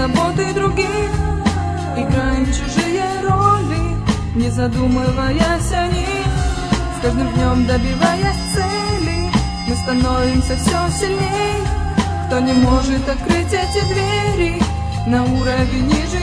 заботы других, играем чужие роли, не задумываясь о них. С каждым днем добиваясь цели, мы становимся все сильней. Кто не может открыть эти двери, на уровень ниже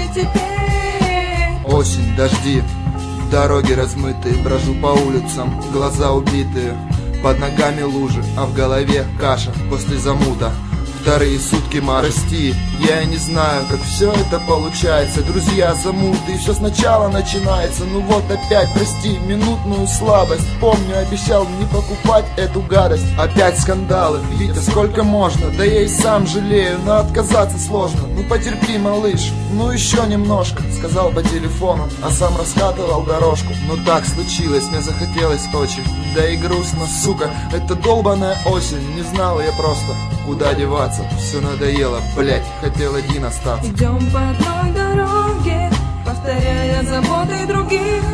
теперь. Осень, дожди, дороги размытые, брожу по улицам, глаза убитые, под ногами лужи, а в голове каша после замута. Вторые сутки прости, я и не знаю, как все это получается. Друзья, замуты, и все сначала начинается. Ну вот опять, прости, минутную слабость. Помню, обещал не покупать эту гадость. Опять скандалы, Витя, сколько можно? Да я и сам жалею, но отказаться сложно. Ну потерпи, малыш, ну еще немножко, сказал по телефону, а сам раскатывал дорожку. Ну так случилось, мне захотелось очень. Да и грустно, сука, это долбаная осень. Не знал я просто, куда деваться. Все надоело, блять, хотел один остаться. Идем по одной дороге, повторяя заботы других,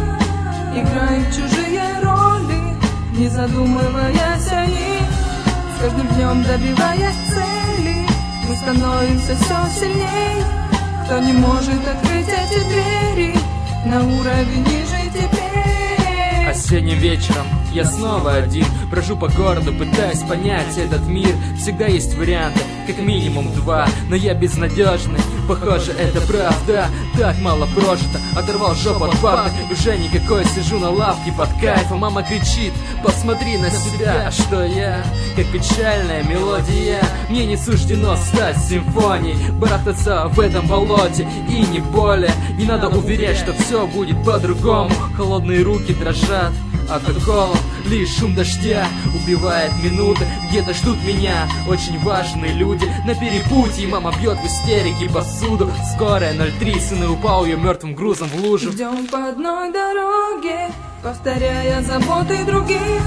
играем чужие роли, не задумываясь о них. С каждым днем добиваясь цели, мы становимся все сильней. Кто не может открыть эти двери, на уровень ниже теперь. Осенним вечером я снова один, брожу по городу, пытаясь понять этот мир. Всегда есть варианты, как минимум два, но я безнадежный, похоже, это правда. Так мало прожито, оторвал жопу от парты, уже никакой, сижу на лавке под кайфом. Мама кричит, посмотри на себя, что я, как печальная мелодия. Мне не суждено стать симфонией, барахтаться в этом болоте и не более. Не надо уверять, что все будет по-другому. Холодные руки дрожат от уколов, лишь шум дождя убивает минуты. Где-то ждут меня очень важные люди на перепутье. Мама бьет в истерике посуду. Скорая 03, сын и упал ее мертвым грузом в лужу. Идем по одной дороге, повторяя заботы других,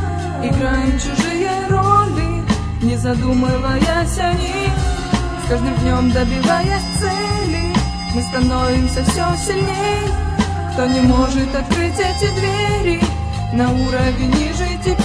играем чужие роли, не задумываясь о них. С каждым днем добиваясь цели, мы становимся все сильней. Кто не может открыть эти двери, на уровень ниже теперь.